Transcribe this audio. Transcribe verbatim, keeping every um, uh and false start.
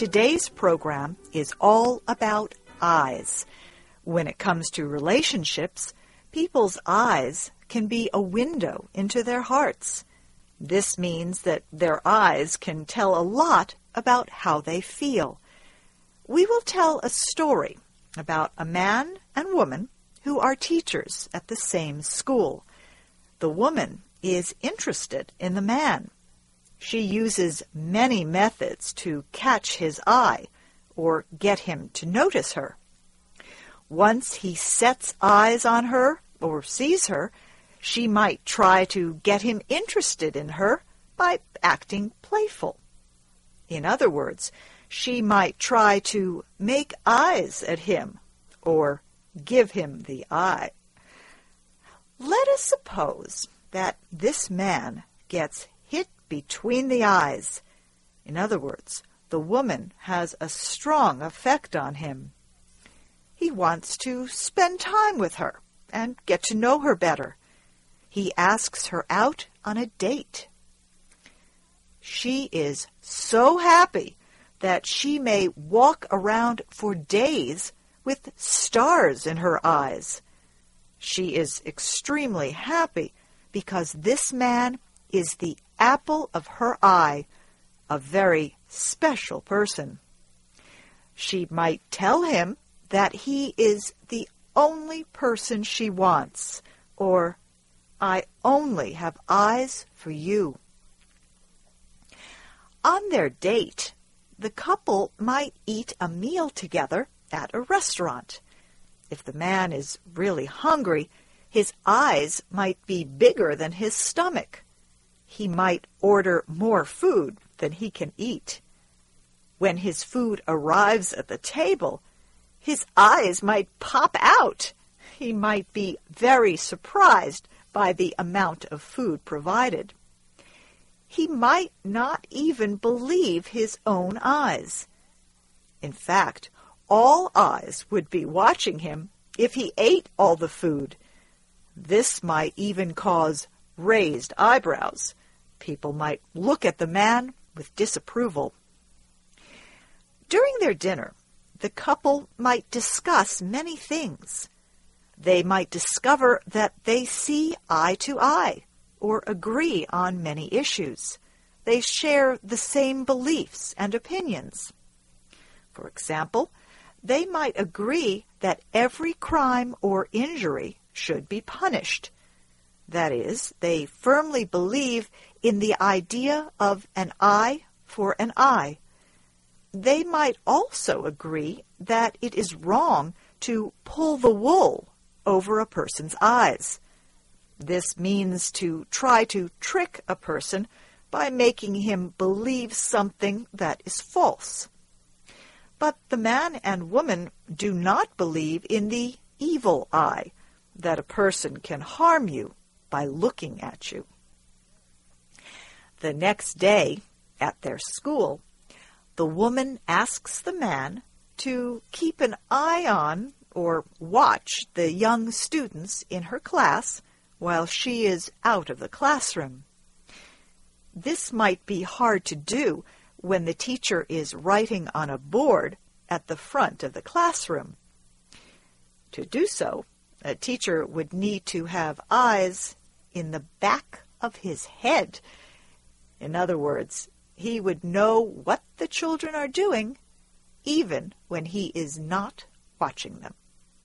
Today's program is all about eyes. When it comes to relationships, people's eyes can be a window into their hearts. This means that their eyes can tell a lot about how they feel. We will tell a story about a man and woman who are teachers at the same school. The woman is interested in the man. She uses many methods to catch his eye or get him to notice her. Once he sets eyes on her or sees her, she might try to get him interested in her by acting playful. In other words, she might try to make eyes at him or give him the eye. Let us suppose that this man gets hit between the eyes. In other words, the woman has a strong effect on him. He wants to spend time with her and get to know her better. He asks her out on a date. She is so happy that she may walk around for days with stars in her eyes. She is extremely happy because this man is the apple of her eye, a very special person. She might tell him that he is the only person she wants, or, I only have eyes for you. On their date, the couple might eat a meal together at a restaurant. If the man is really hungry, his eyes might be bigger than his stomach. He might order more food than he can eat. When his food arrives at the table, his eyes might pop out. He might be very surprised by the amount of food provided. He might not even believe his own eyes. In fact, all eyes would be watching him if he ate all the food. This might even cause raised eyebrows. People might look at the man with disapproval. During their dinner, the couple might discuss many things. They might discover that they see eye to eye or agree on many issues. They share the same beliefs and opinions. For example, they might agree that every crime or injury should be punished. That is, they firmly believe in the idea of an eye for an eye. They might also agree that it is wrong to pull the wool over a person's eyes. This means to try to trick a person by making him believe something that is false. But the man and woman do not believe in the evil eye, that a person can harm you by looking at you. The next day, at their school, the woman asks the man to keep an eye on or watch the young students in her class while she is out of the classroom. This might be hard to do when the teacher is writing on a board at the front of the classroom. To do so, a teacher would need to have eyes in the back of his head. In other words, he would know what the children are doing even when he is not watching them.